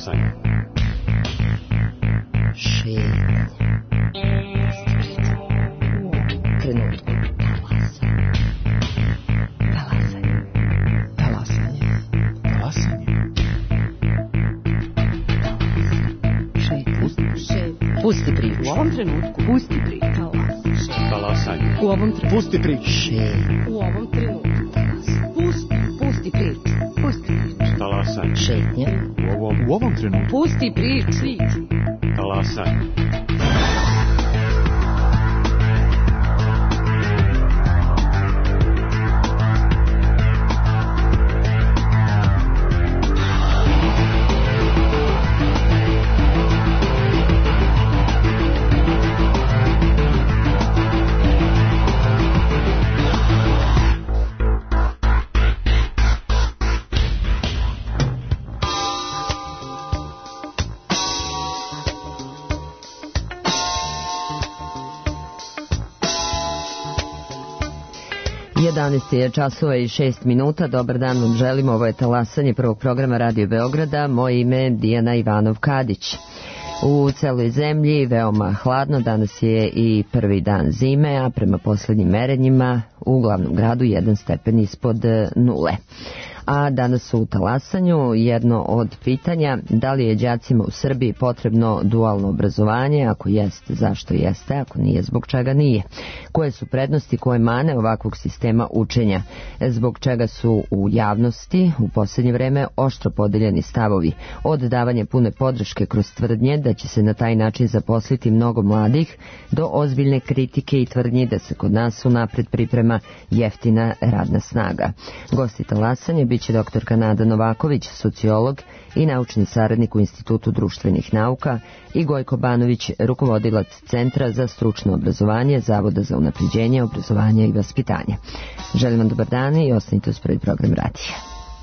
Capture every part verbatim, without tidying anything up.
Talasanje. Šetnja. Trenutku. Talasanje. Talasanje. Talasanje. Šetnja. Pusti priču. U ovom trenutku. Pusti priču. Talasanje. U ovom trenutku. Pusti priču. Šetnja. U ovom trenutku. Pusti. Pusti priču. Pusti priču. Talasanje. Šetnja. U ovom, u ovom trenutku. Pusti priču. Talasanje. jedanaest je časova i šest minuta. Dobar dan vam želimo. Ovo je talasanje prvog programa Radio Beograda. Moje ime je Dijana Ivanov-Kadić. U celoj zemlji veoma hladno. Danas je i prvi dan zime, a prema posljednjim merenjima u glavnom gradu jedan stepen ispod nule. A danas u talasanju jedno od pitanja: da li je đacima u Srbiji potrebno dualno obrazovanje? Ako jeste, zašto jeste? Ako nije, zbog čega nije? Koje su prednosti, koje mane ovakvog sistema učenja? Zbog čega su u javnosti u posljednje vreme oštro podeljeni stavovi, od davanja pune podrške kroz tvrdnje da će se na taj način zaposliti mnogo mladih, do ozbiljne kritike i tvrdnji da se kod nas unapred priprema jeftina radna snaga. Gosti talasanja biće doktorka Nada Novaković, sociolog i naučni saradnik u Institutu društvenih nauka, i Gojko Banović, rukovodilac Centra za stručno obrazovanje Zavoda za unapređenje obrazovanja i vaspitanja. Želim vam dobar dan i ostanite uz prvi program radija.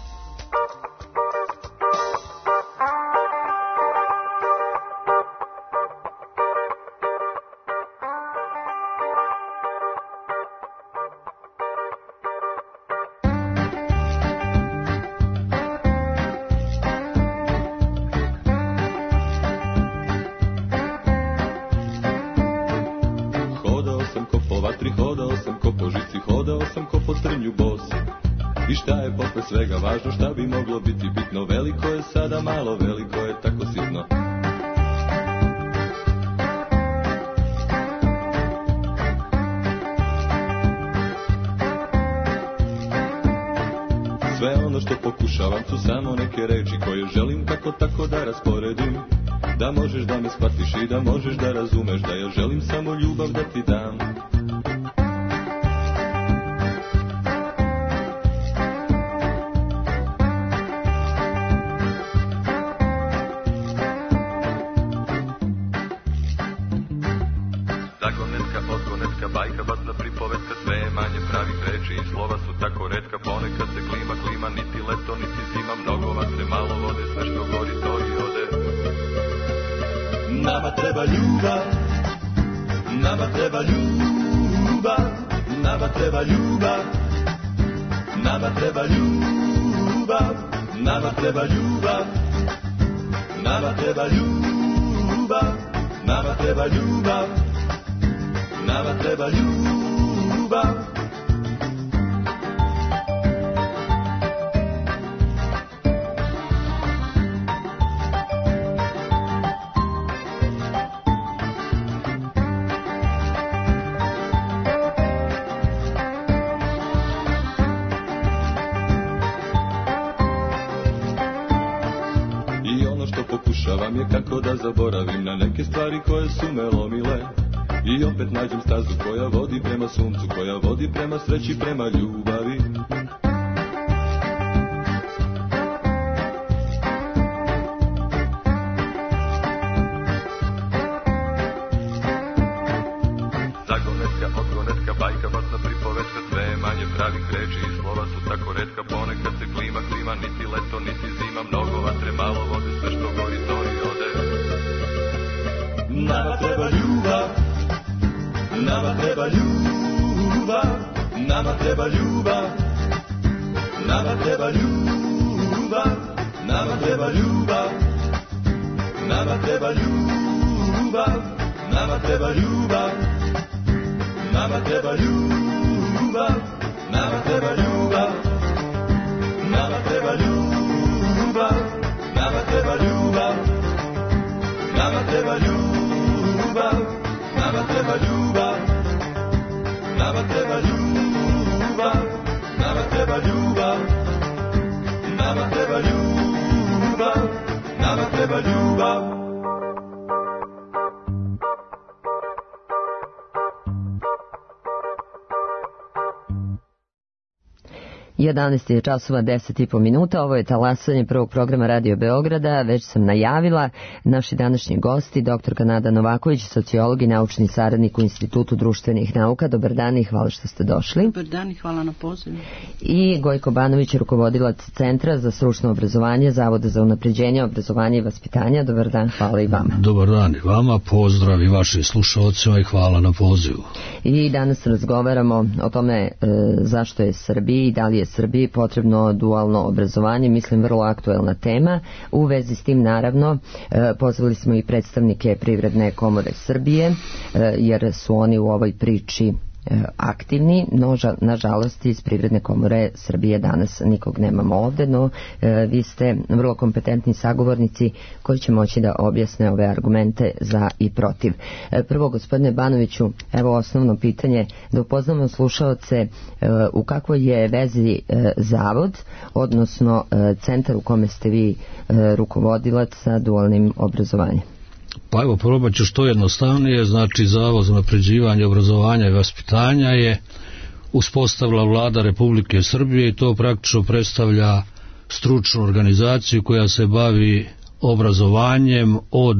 Svega važno šta bi moglo biti bitno, veliko je sada malo, veliko je tako sitno. Sve ono što pokušavam su samo neke reči koje želim kako tako da rasporedim, da možeš da me shvatiš i da možeš da razumeš da ja želim samo ljubav da ti dam. Nama treba ljubav, nama treba ljubav, nama treba ljubav, nama treba ljubav, nama treba ljubav, nama treba ljubav, nama treba ljubav, nama treba ljubav. Kako da zaboravim na neke stvari koje su me lomile i opet nađem stazu koja vodi prema suncu, koja vodi prema sreći, prema ljubavi. Zagonetka, odgonetka, bajka, basna pripovetka, sve je manje pravih reči i slova su tako retka, ponekad se klima, klima, niti leto, niti zima, mnogo vatre, malo vode, sve što gori to i ode. Nama treba ljubav, nama treba ljubav, nama treba ljubav, nama treba ljubav, nama treba ljubav, nama treba ljubav, nama treba ljubav, nama treba ljubav, nama treba ljubav, nama treba ljubav, nama treba ljubav, nama treba ljubav, nama treba ljubav, nama treba ljubav, nama treba ljubav, nama treba ljubav, nama treba ljubav. jedanaest je časova deset i po minuta, ovo je talasanje prvog programa Radio Beograda, već sam najavila, naši današnji gosti, doktorka Nada Novaković, sociolog i naučni saradnik u Institutu društvenih nauka. Dobar dan i hvala što ste došli. Dobar dan i hvala na pozivu. I Gojko Banović, rukovodilac Centra za stručno obrazovanje, Zavoda za unapređenje obrazovanja i vaspitanja. Dobar dan, hvala i vama. Dobar dan i vama, pozdrav i vašim slušalcima i hvala na pozivu. I danas razgovaramo o tome e, zašto je Srbiji i da li je Srbiji potrebno dualno obrazovanje, mislim vrlo aktuelna tema. U vezi s tim naravno e, pozvali smo i predstavnike Privredne komore Srbije, e, jer su oni u ovoj priči aktivni, no nažalost iz Privredne komore Srbije danas nikog nemamo ovde, no e, vi ste vrlo kompetentni sagovornici koji će moći da objasne ove argumente za i protiv. E, prvo, gospodine Banoviću, evo osnovno pitanje, da upoznamo slušaoce e, u kakvoj je vezi e, zavod, odnosno e, centar u kome ste vi e, rukovodilac sa dualnim obrazovanjem. Pa evo, probat ću što jednostavnije. Znači, Zavod za unapređivanje obrazovanja i vaspitanja je uspostavila Vlada Republike Srbije i to praktično predstavlja stručnu organizaciju koja se bavi obrazovanjem od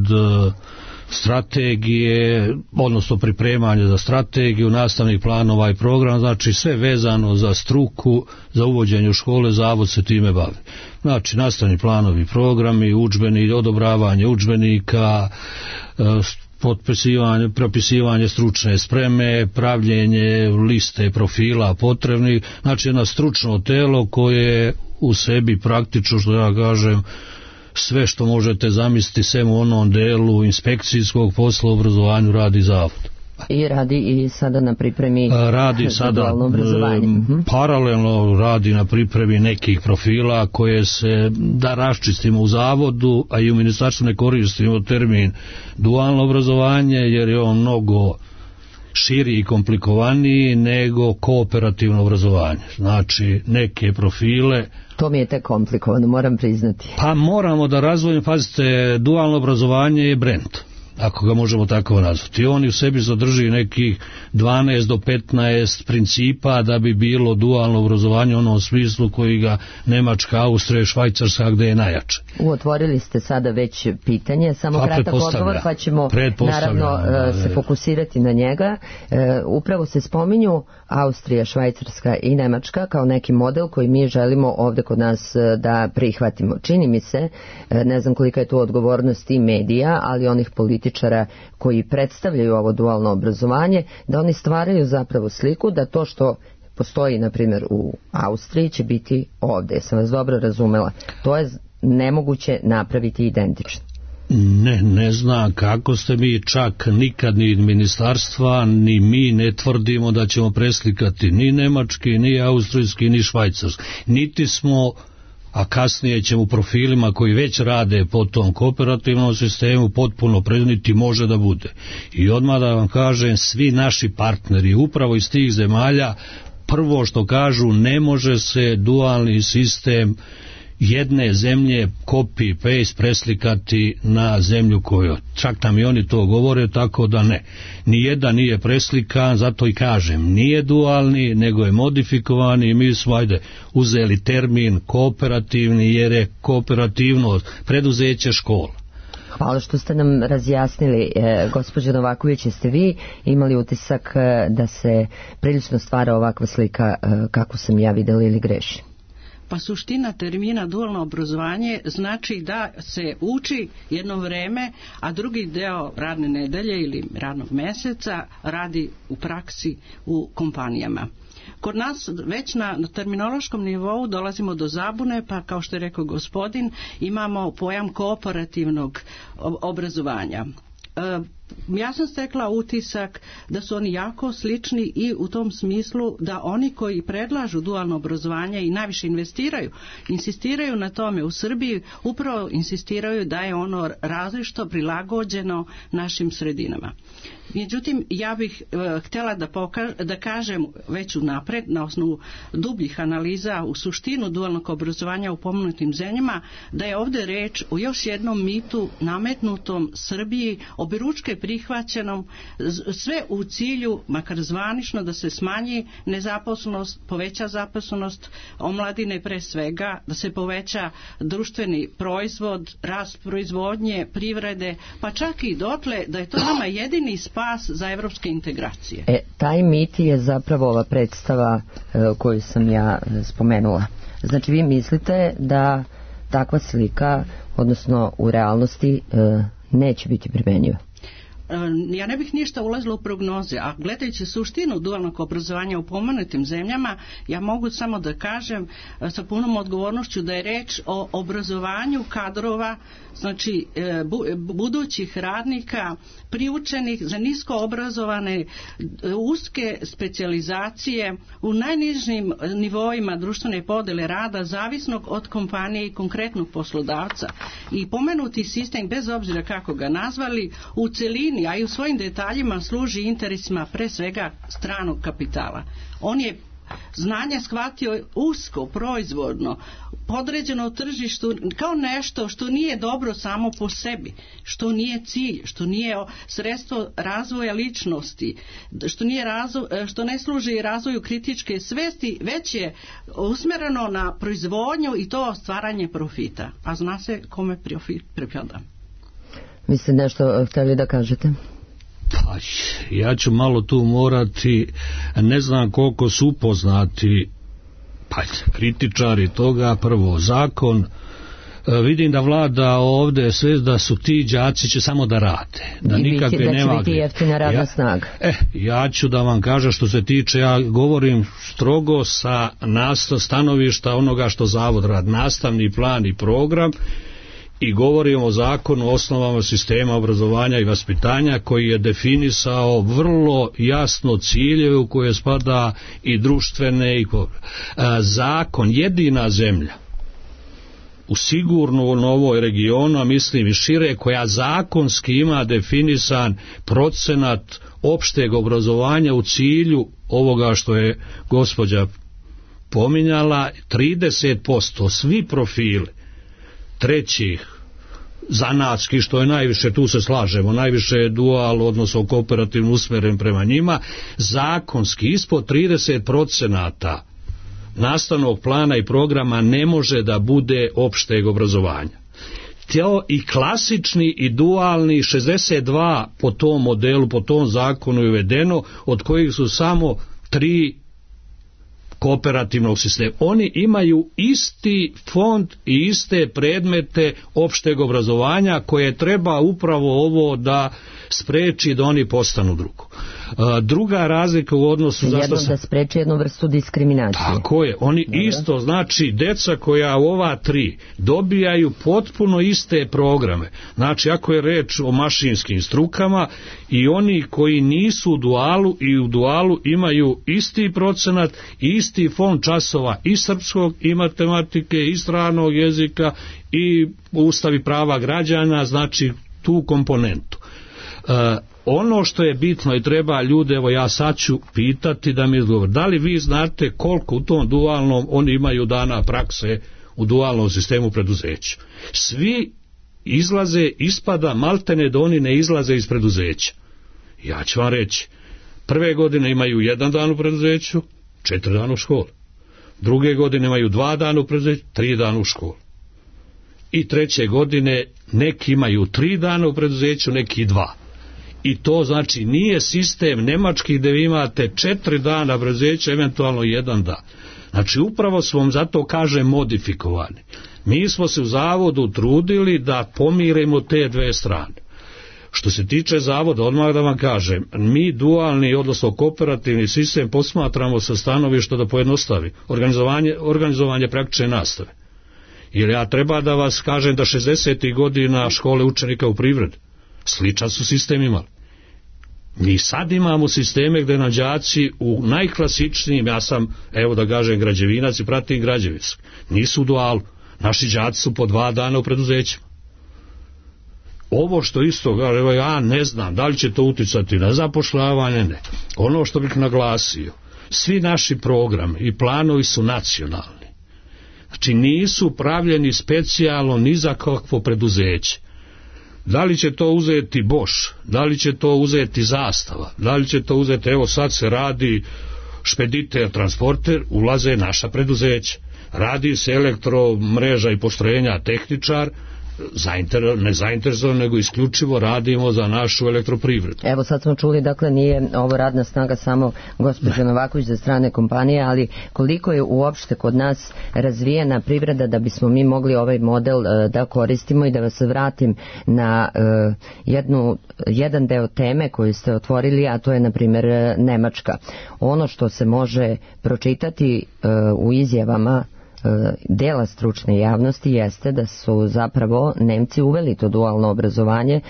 strategije, odnosno pripremanje za strategiju, nastavnih planova i programa, znači sve vezano za struku, za uvođenje u škole, Zavod se time bavi. Znači, nastavni planovi, programi, udžbeni, odobravanje udžbenika, potpisivanje, propisivanje stručne spreme, pravljenje liste profila potrebnih, znači jedno stručno telo koje u sebi praktično, što ja kažem, sve što možete zamisliti sem u onom delu inspekcijskog posla u obrazovanju radi Zavod. I radi i sada na pripremi radi sada m, paralelno radi na pripremi nekih profila koje se da raščistimo u Zavodu, a i u ministarstvu ne koristimo termin dualno obrazovanje jer je on mnogo širi i komplikovaniji nego kooperativno obrazovanje. Znači neke profile. To mi je tek komplikovano, moram priznati. Pa moramo da razvojimo, pazite, dualno obrazovanje je brend, ako ga možemo tako nazvati. On u sebi zadrži nekih dvanaest do petnaest principa da bi bilo dualno obrazovanje u onom smislu koji ga Nemačka, Austrija, Švajcarska gde je najjače. Otvorili ste sada već pitanje, samo pa kratak odgovor pa ćemo naravno se fokusirati na njega. E, upravo se spominju Austrija, Švajcarska i Nemačka kao neki model koji mi želimo ovde kod nas da prihvatimo. Čini mi se, ne znam kolika je tu odgovornost i medija, ali onih političara koji predstavljaju ovo dualno obrazovanje, da oni stvaraju zapravo sliku da to što postoji, na primjer, u Austriji će biti ovde. Sam vas dobro razumela. To je nemoguće napraviti identično. Ne, ne znam kako ste mi, čak nikad ni ministarstva, ni mi ne tvrdimo da ćemo preslikati ni nemački, ni austrijski, ni švajcarski. Niti smo, a kasnije ćemo u profilima koji već rade po tom kooperativnom sistemu potpuno predniti može da bude. I odmah da vam kažem, svi naši partneri upravo iz tih zemalja prvo što kažu, ne može se dualni sistem jedne zemlje copy paste preslikati na zemlju koju. Čak nam i oni to govore, tako da ne. Nijedan nije preslikan, zato i kažem, nije dualni, nego je modifikovani i mi smo, ajde, uzeli termin kooperativni jer je kooperativno preduzeće škola. Hvala što ste nam razjasnili. E, gospođo Novaković, jeste vi imali utisak da se prilično stvara ovakva slika e, kako sam ja videla ili grešim? Pa suština termina dualno obrazovanje znači da se uči jedno vreme, a drugi deo radne nedelje ili radnog meseca radi u praksi u kompanijama. Kod nas već na, na terminološkom nivou dolazimo do zabune, pa kao što je rekao gospodin, imamo pojam kooperativnog obrazovanja. E, ja sam stekla utisak da su oni jako slični i u tom smislu da oni koji predlažu dualno obrazovanje i najviše investiraju, insistiraju na tome u Srbiji, upravo insistiraju da je ono različito prilagođeno našim sredinama. Međutim, ja bih e, htjela da, poka- da kažem već unapred na osnovu dubljih analiza u suštinu dualnog obrazovanja u pomenutim zemljama, da je ovdje reč o još jednom mitu nametnutom Srbiji, oberučke prihvaćenom, sve u cilju, makar zvanično, da se smanji nezaposlenost, poveća zaposlenost omladine pre svega, da se poveća društveni proizvod, rast proizvodnje, privrede, pa čak i dotle da je to nama jedini spas za evropske integracije. E, taj mit je zapravo ova predstava e, koju sam ja e, spomenula. Znači vi mislite da takva slika, odnosno u realnosti, e, neće biti primenjiva? Ja ne bih ništa ulazila u prognoze, a gledajući suštinu dualnog obrazovanja u pomenutim zemljama, ja mogu samo da kažem sa punom odgovornošću da je reč o obrazovanju kadrova, znači budućih radnika, priučenih za nisko obrazovane uske specijalizacije u najnižim nivoima društvene podele rada, zavisnog od kompanije i konkretnog poslodavca. I pomenuti sistem, bez obzira kako ga nazvali, u celini, a i u svojim detaljima služi interesima pre svega stranog kapitala. On je znanje shvatio usko, proizvodno, podređeno tržištu kao nešto što nije dobro samo po sebi, što nije cilj, što nije sredstvo razvoja ličnosti, što, nije razvoj, što ne služi razvoju kritičke svesti, već je usmjereno na proizvodnju i to stvaranje profita. A zna se kome profit pripada. Vi ste nešto htjeli da kažete? Pa, ja ću malo tu morati, ne znam koliko su upoznati, pa kritičari toga, prvo zakon, vidim da vlada ovdje sve da su ti đaci će samo da rade, da I nikakve biti, da nema. će biti jeftina radna ja, snaga. Eh, ja ću da vam kažem što se tiče, ja govorim strogo sa nastav, stanovišta onoga što zavod radi, nastavni plan i program, i govorimo o zakonu o osnovama sistema obrazovanja i vaspitanja koji je definisao vrlo jasno ciljeve u koje spada i društvene i zakon, jedina zemlja u sigurno u novoj regionu, a mislim i šire, koja zakonski ima definisan procenat opšteg obrazovanja u cilju ovoga što je gospođa pominjala, trideset posto svi profili trećih zanatski, što je najviše, tu se slažemo, najviše je dual, odnosno kooperativno usmjeren prema njima, zakonski ispod trideset procenata nastavnog plana i programa ne može da bude opšteg obrazovanja. To i klasični i dualni šezdeset dva po tom modelu, po tom zakonu je uvedeno, od kojih su samo tri kooperativnog sistema. Oni imaju isti fond i iste predmete opšteg obrazovanja koje treba upravo ovo da spreči da oni postanu drugo. Druga razlika u odnosu jednom zašto sam... da spreči jednu vrstu diskriminacije. Tako je, oni Dobre. Isto, znači deca koja u ova tri dobijaju potpuno iste programe. Znači ako je reč o mašinskim strukama, i oni koji nisu u dualu i u dualu imaju isti procenat i isti fond časova i srpskog i matematike i stranog jezika i ustavi prava građana, znači tu komponentu. E, ono što je bitno i treba ljude, evo ja sad ću pitati da mi odgovor, da li vi znate koliko u tom dualnom oni imaju dana prakse u dualnom sistemu preduzeća? Svi izlaze, ispada maltene da oni ne izlaze iz preduzeća. Ja ću vam reći, prve godine imaju jedan dan u preduzeću, četiri dana u školi. Druge godine imaju dva dana u preduzeću, tri dana u školi. I treće godine neki imaju tri dana u preduzeću, neki dva. I to znači nije sistem nemački gdje vi imate četiri dana preduzeća, eventualno jedan dan. Znači upravo smo vam zato kažem modifikovani. Mi smo se u zavodu trudili da pomirimo te dve strane. Što se tiče zavoda, odmah da vam kažem, mi dualni, odnosno kooperativni sistem posmatramo sa stanovišta da pojednostavi organizovanje, organizovanje praktične nastave. Jer ja treba da vas kažem da šezdesetih godina škole učenika u privredi sličan su sistem imali. Mi sad imamo sisteme gde nam đaci u najklasičnijim, ja sam, evo da kažem, građevinac i pratim građevinski, nisu u dualu. Naši đaci su po dva dana u preduzećima. Ovo što isto, evo ja ne znam da li će to uticati na zapošljavanje, ne. Ono što bih naglasio, svi naši programi i planovi su nacionalni. Znači nisu pravljeni specijalno ni za kakvo preduzeće. Da li će to uzeti Bosch, da li će to uzeti Zastava, da li će to uzeti, evo sad se radi špediter, transporter, ulaze naša preduzeća. Radi se elektromreža i postrojenja tehničar, zainter, ne zainteresovan, nego isključivo radimo za našu elektroprivredu. Evo sad smo čuli, dakle nije ovo radna snaga samo gospođa Novaković za strane kompanije, ali koliko je uopšte kod nas razvijena privreda da bismo mi mogli ovaj model uh, da koristimo. I da vas vratim na uh, jednu, jedan deo teme koju ste otvorili, a to je na primjer Nemačka. Ono što se može pročitati uh, u izjavama dela stručne javnosti jeste da su zapravo Nemci uveli to dualno obrazovanje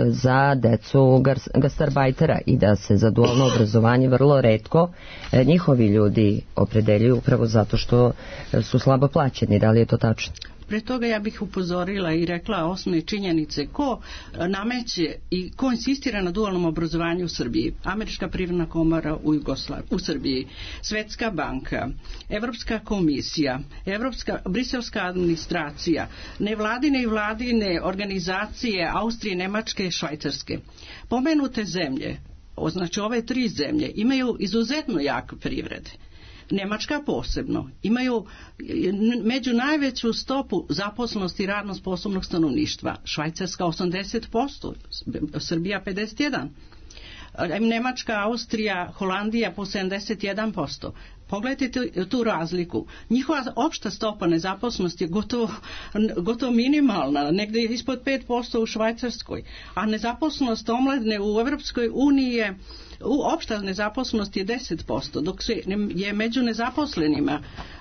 za decu gastarbajtera i da se za dualno obrazovanje vrlo retko njihovi ljudi opredeljuju upravo zato što su slabo plaćeni. Da li je to tačno? Pre toga ja bih upozorila i rekla osnovne činjenice ko nameće i ko insistira na dualnom obrazovanju u Srbiji. Američka privredna komora u Jugoslaviji, u Srbiji, Svetska banka, Evropska komisija, Evropska, briselska administracija, nevladine i vladine organizacije Austrije, Nemačke i Švajcarske. Pomenute zemlje, znači ove tri zemlje, imaju izuzetno jak privrede. Nemačka posebno, imaju među najveću stopu zaposlenosti radno sposobnog stanovništva, Švajcarska osamdeset posto, Srbija pedeset jedan posto, Nemačka, Austrija, Holandija po sedamdeset jedan posto. Pogledajte tu razliku. Njihova opšta stopa nezaposlenosti je gotovo, gotovo minimalna, negdje ispod pet posto u Švajcarskoj, a nezaposlenost omladine u Evropskoj uniji je opšta nezaposlenost je deset posto, dok se je među nezaposlenima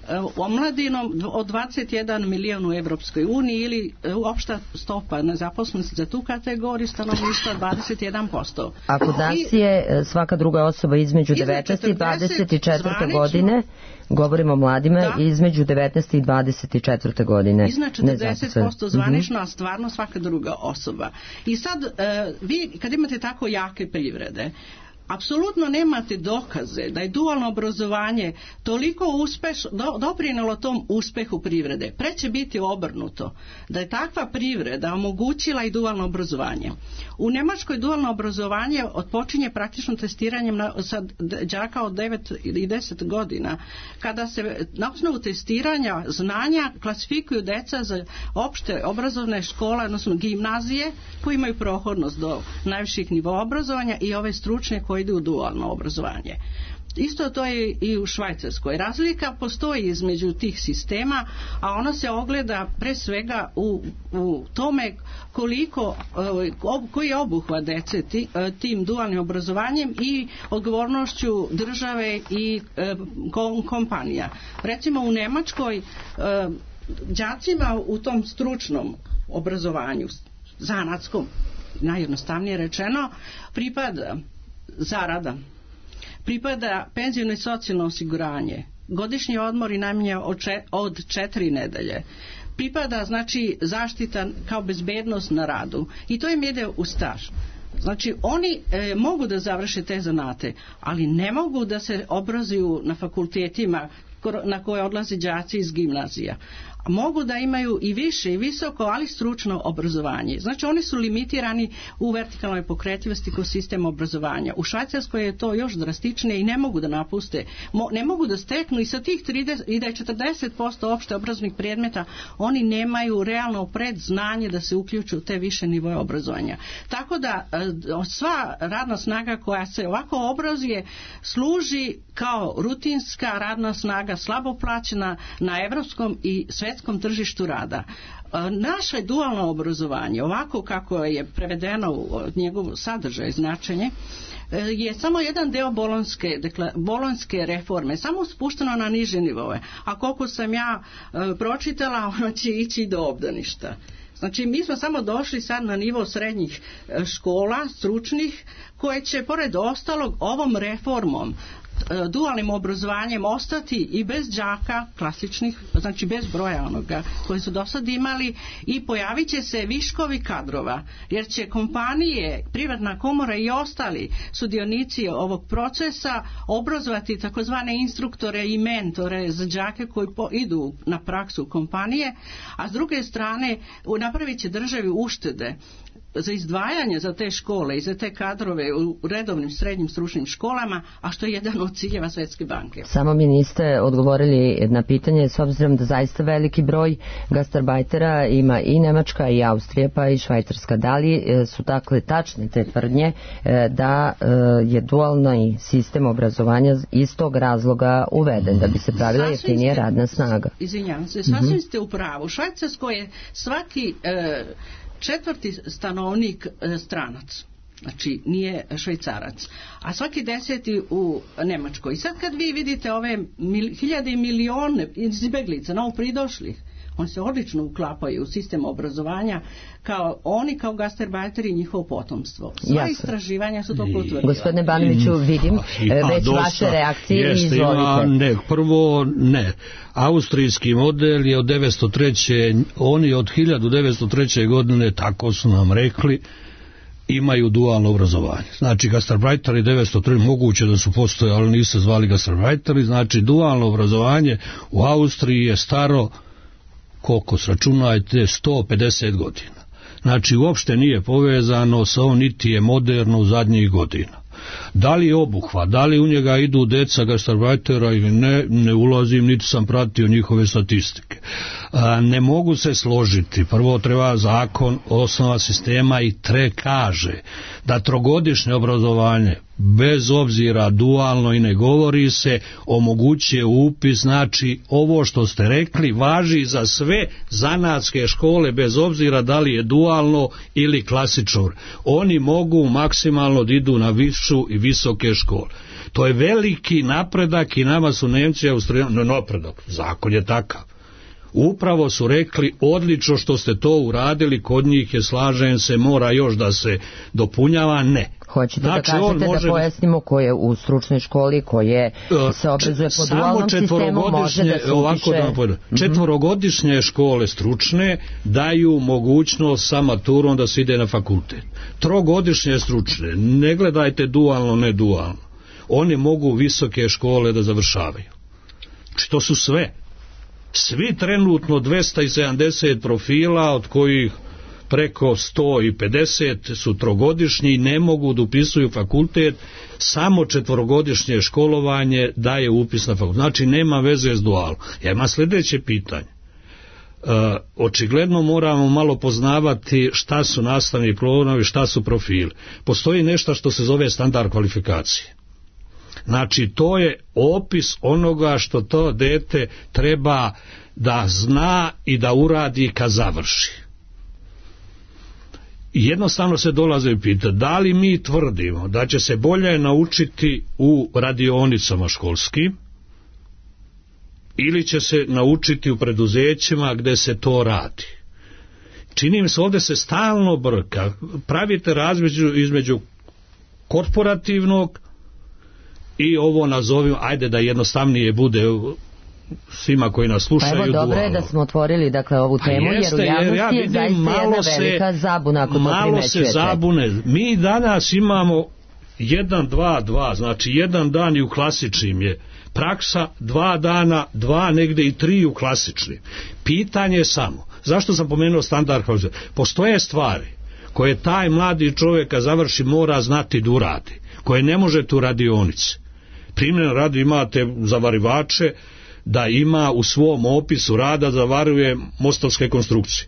omladinom od dvadeset jedan milion u Evropskoj uniji ili opšta stopa nezaposlenosti za tu kategoriju stanovništva dvadeset jedan posto. A kod nas je svaka druga osoba između devetnaeste i dvadeset četvrte godine, govorimo o mladima, da, između devetnaeste i dvadeset četvrte godine. Iznad četrdeset posto zvanično, a stvarno svaka druga osoba. I sad, vi kad imate tako jake privrede, apsolutno nemate dokaze da je dualno obrazovanje toliko uspeš, do, doprinelo tom uspehu privrede. Pre će biti obrnuto, da je takva privreda omogućila i dualno obrazovanje. U Nemačkoj dualno obrazovanje odpočinje praktično testiranjem na, sa đaka od devet i deset godina, kada se na osnovu testiranja znanja klasifikuju deca za opšte obrazovne škole, odnosno gimnazije, koji imaju prohodnost do najviših nivoa obrazovanja i ove stručne koji idu u dualno obrazovanje. Isto to je i u Švajcarskoj. Razlika postoji između tih sistema, a ona se ogleda pre svega u, u tome koliko, koji je obuhvat dece tim dualnim obrazovanjem i odgovornošću države i kompanija. Recimo u Nemačkoj đacima u tom stručnom obrazovanju, zanatskom, najjednostavnije rečeno, pripada zarada, pripada penzijno i socijalno osiguranje, godišnji odmor i najmanje od četiri nedelje, pripada znači zaštita kao bezbednost na radu i to im ide u staž. Znači oni e, mogu da završe te zanate, ali ne mogu da se obrazuju na fakultetima na koje odlaze đaci iz gimnazija. Mogu da imaju i više i visoko, ali stručno obrazovanje. Znači oni su limitirani u vertikalnoj pokretljivosti kroz sistem obrazovanja. U Švajcarskoj je to još drastičnije i ne mogu da napuste, Mo, ne mogu da steknu i sa tih trideset i da je četrdeset posto opšte obrazovnih predmeta, oni nemaju realno predznanje da se uključu u te više nivoje obrazovanja. Tako da sva radna snaga koja se ovako obrazuje služi kao rutinska radna snaga snaga slabo plaćena na evropskom i svetskom tržištu rada. Naše dualno obrazovanje, ovako kako je prevedeno u njegov sadržaj, značenje, je samo jedan deo bolonjske, dekla, bolonjske reforme, samo spušteno na niže nivoe. A koliko sam ja e, pročitala, ono će ići do obdaništa. Znači, mi smo samo došli sad na nivo srednjih škola, stručnih, koje će, pored ostalog, ovom reformom, dualnim obrazovanjem ostati i bez đaka klasičnih, znači bez broja onoga koji su do sad imali, i pojavit će se viškovi kadrova, jer će kompanije, Privredna komora i ostali sudionici ovog procesa obrazovati takozvane instruktore i mentore za đake koji po, idu na praksu kompanije, a s druge strane napravit će državi uštede za izdvajanje za te škole i za te kadrove u redovnim srednjim stručnim školama, a što je jedan od ciljeva Svetske banke. Samo mi niste odgovorili na pitanje, s obzirom da zaista veliki broj gastarbajtera ima i Nemačka i Austrija pa i Švajcarska. Da li su takle tačne te tvrdnje da je dualni sistem obrazovanja iz tog razloga uveden, da bi se pravila jeftinija radna snaga? Izvinjavam se, sasvim mm-hmm. ste u pravu. Švajcarsko je svaki e, četvrti stanovnik e, stranac. Znači nije Švajcarac, a svaki deseti u Nemačkoj. I sad kad vi vidite ove mil, hiljade i milijone izbeglica, novo pridošlih, oni se odlično uklapaju u sistem obrazovanja, kao oni kao gastarbajteri i njihovo potomstvo. Sva Jasne. Istraživanja su to potvrdila. Gospodine Banoviću, vidim ima već dosta, vaše reakcije jeste, i izvolite. Ima, ne, prvo ne. Austrijski model je od devetsto treće oni od hiljadu devetsto treće godine, tako su nam rekli, imaju dualno obrazovanje. Znači gastarbajteri devetsto tri moguće da su postojali, ali nisu zvali gastarbajteri. Znači dualno obrazovanje u Austriji je staro, koliko sračunajte, sto pedeset godina. Znači uopšte nije povezano sa on, niti je moderno u zadnjih godina. Da li je obuhvat, da li u njega idu deca gastarbajtera ili ne, ne ulazim, niti sam pratio njihove statistike. A, ne mogu se složiti. Prvo treba zakon, osnova sistema i tre kaže da trogodišnje obrazovanje, bez obzira dualno i ne govori se, omogućuje upis. Znači ovo što ste rekli važi za sve zanatske škole, bez obzira da li je dualno ili klasično. Oni mogu maksimalno da idu na višu i visoke škole. To je veliki napredak i nama su Nemci Austrijani napredak. Zakon je takav. Upravo su rekli odlično što ste to uradili, kod njih je, slažem se, mora još da se dopunjava, ne. Hoćete znači, da kažete može... da pojasnimo ko je u stručnoj školi, ko je se obrazuje po dualnom sistemu, može da se ovako upiše... Da pojde, četvorogodišnje škole stručne daju mogućnost sa maturom da se ide na fakultet. Trogodišnje stručne, ne gledajte dualno, ne dualno. Oni mogu visoke škole da završavaju. Znači to su sve. Svi trenutno dvesta sedamdeset profila, od kojih preko sto pedeset su trogodišnji i ne mogu da upisuju fakultet, samo četvorogodišnje školovanje daje upis na fakultet. Znači nema veze s dualom. Ja imam sljedeće pitanje. E, očigledno moramo malo poznavati šta su nastavni planovi, šta su profili. Postoji nešto što se zove standard kvalifikacije. Znači to je opis onoga što to dete treba da zna i da uradi kad završi. Jednostavno se dolaze i pita da li mi tvrdimo da će se bolje naučiti u radionicama školskim ili će se naučiti u preduzećima gde se to radi. Čini mi se ovdje se stalno brka. Pravite razliku između korporativnog i ovo nazovimo, ajde da jednostavnije bude svima koji nas slušaju. Pa evo, dobro je da smo otvorili dakle ovu temu, jeste, jer u javnosti jer ja je zaista jedna velika zabuna ako to malo primećujete. Se zabune. Mi danas imamo jedan, dva, dva, znači jedan dan i u klasičnim je praksa, dva dana, dva negde i tri u klasičnim. Pitanje je samo, zašto sam pomenuo standard? Postoje stvari koje taj mladi čovjek kad završi mora znati da uradi, koje ne možete u radionici. Primjer radi imate zavarivače, da ima u svom opisu rada zavaruje mostovske konstrukcije.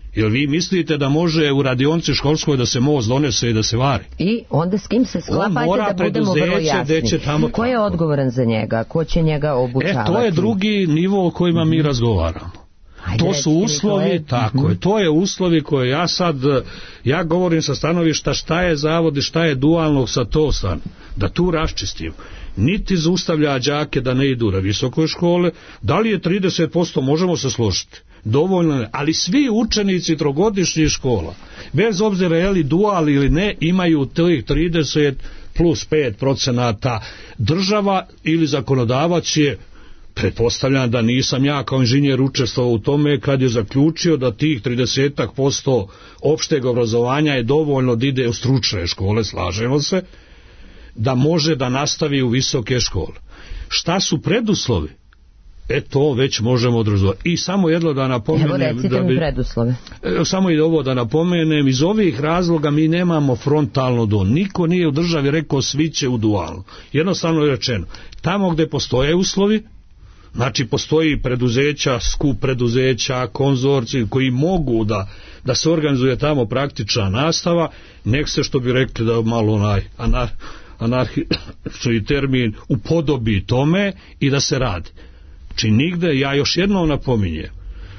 Jel vi mislite da može u radionci školskoj da se most donese i da se vari? I onda s kim se sklapa, ajde da budemo vrlo jasni. Ko je odgovoran za njega? Ko će njega obučavati? E, to je drugi nivo o kojima mi razgovaramo. Ajde, to su uslovi, to je... tako mm-hmm. je, to je uslovi koje ja sad, ja govorim sa stanovišta šta je zavod i šta je dualnog sa to stan, da tu raščistim. Niti zaustavlja đake da ne idu na visoke škole, da li je trideset posto možemo se složiti. Dovoljno, ali svi učenici trogodišnjih škola, bez obzira je li dual ili ne, imaju tih trideset plus pet procenata. Država ili zakonodavac je, pretpostavljam da nisam ja kao inženjer učestvovao u tome, kad je zaključio da tih trideset posto opšteg obrazovanja je dovoljno da ide u stručne škole, slažemo se, da može da nastavi u visoke škole. Šta su preduslovi? E to već možemo odrazovati. I samo jedno da napomenem... Evo recite da bi, mi preduslove. Samo i ovo da napomenem, iz ovih razloga mi nemamo frontalno do. Niko nije u državi rekao svi će u dualno. Jednostavno je rečeno, tamo gde postoje uslovi, znači postoji preduzeća, skup preduzeća, konzorci koji mogu da, da se organizuje tamo praktična nastava, nek se, što bi rekli, da malo onaj anar, anarhični termin upodobi tome i da se radi. Či nigde, ja još jednom napominjem,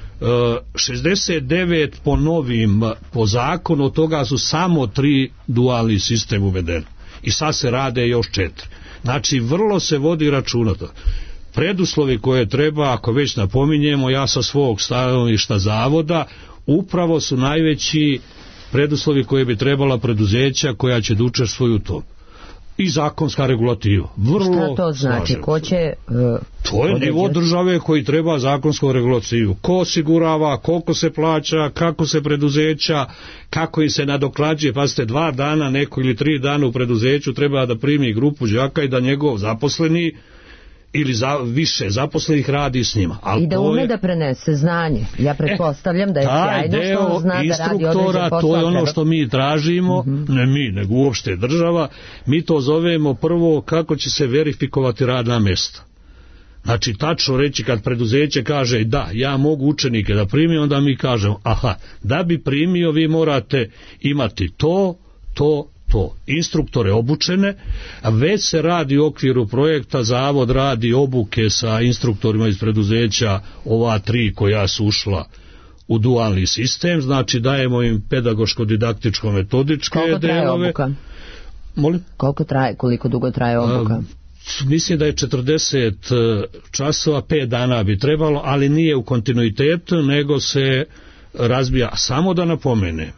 šezdeset devet po novim, po zakonu, od toga su samo tri dualni sistem uvedeni. I sad se rade još četiri. Znači, vrlo se vodi računa to. Preduslovi koje treba, ako već napominjemo, ja sa svog stanovišta zavoda, upravo su najveći preduslovi koje bi trebala preduzeća koja će da učestvuju u tom. I zakonska regulativa. Vrlo šta to znači? Ko će... Uh, to je nivo države koji treba zakonsku regulativu. Ko osigurava, koliko se plaća, kako se preduzeća, kako im se nadoknađuje. Pazite, dva dana, neko ili tri dana u preduzeću treba da primi grupu đaka i da njegov zaposleni ili za, više zaposlenih radi s njima. Al I da ume je... da prenese znanje. Ja pretpostavljam e, da je sjajno što on zna da radi određen posao. To je ono što mi tražimo, mm-hmm. ne mi, nego uopšte država. Mi to zovemo prvo kako će se verifikovati radna mjesta. Znači, tačno reći kad preduzeće kaže da, ja mogu učenike da primim, onda mi kažemo, aha, da bi primio vi morate imati to, to, to, instruktore obučene, a već se radi u okviru projekta, zavod radi obuke sa instruktorima iz preduzeća, ova tri koja su ušla u dualni sistem, znači dajemo im pedagoško-didaktičko-metodičke delove. Koliko traje obuka? Molim? Koliko traje, koliko dugo traje obuka? A, mislim da je četrdeset časova, pet dana bi trebalo, ali nije u kontinuitetu, nego se razbija. Samo da napomenem,